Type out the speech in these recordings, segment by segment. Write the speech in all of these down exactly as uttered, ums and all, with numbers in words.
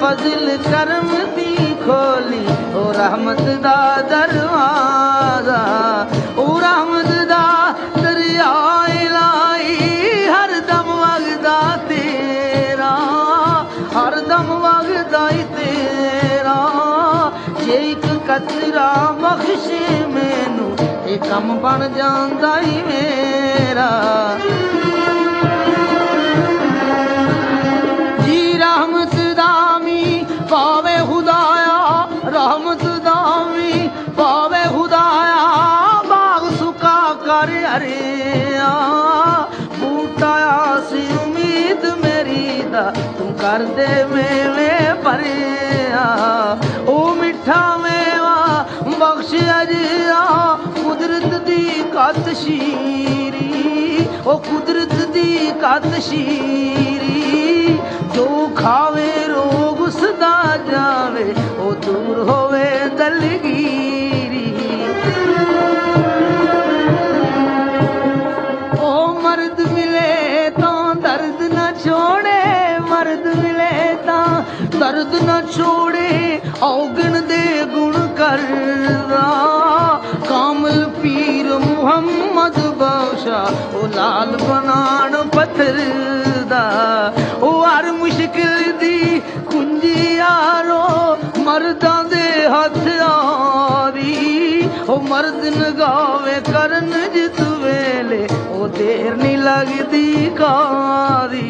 फजल करम दी खोली ओ रहमत दा दरवाजा ओ रहमत दा दरिया इलाही हर दम वगदा तेरा हर दम वगदा तेरा जे एक कतरा बख्शे मैनू ये कम बन जांदा ही मेरा जी रहमत दामी पावे खुदाया रहमत दामी पावे खुदाया बाग सुका कर हरिया बूटाया सी उम्मीद मेरी दा तू कर दे मेवे भरिया ओ मिठा मेवा बख्श अजिया कुदरत दी कत शीरी ओ कुदरत दी कत शीरी जो खावे रोग उसदा जावे ओ दूर होवे दलगीरी ओ मर्द मिले तो दर्द न छोड़े मर्द मिले तो दर्द न छोड़े औगण दे गुण करदा कामल पीर मुहम्मद बख्शा ओ लाल बनान पत्थर दा ओ हर मुश्किल दी कुंजी यारो मर्दां दे हथ आरी ओ मर्द नगावे करन जिस वेले ओ देर नहीं लगदी कारी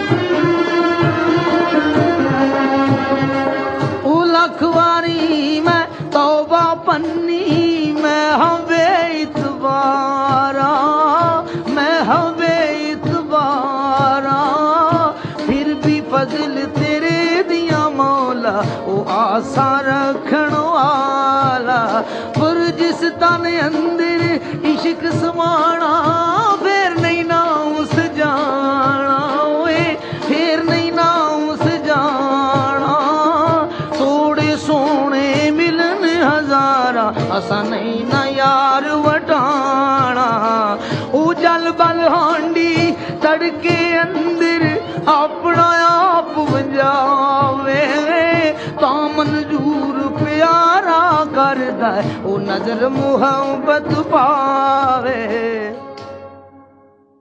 ओ लख वारी मैं तौबा पन्नी मैं हवे इतबारा मैं हवे इतबारा फिर भी फजल तेरे दिया मौला ओ आसा रखण वाला पर जिस तन अंदर इश्क समाना फिर नहीं ना उस जाना ओए फिर नहीं ना उस जाना थोड़े सोने मिलन हजारा असा नहीं ना यार वटाना ओ जल बल हांडी तड़के अंदर अपना आप बजावे ता मंजूर प्यारा करदा ओ नजर मुहब्बत पावे।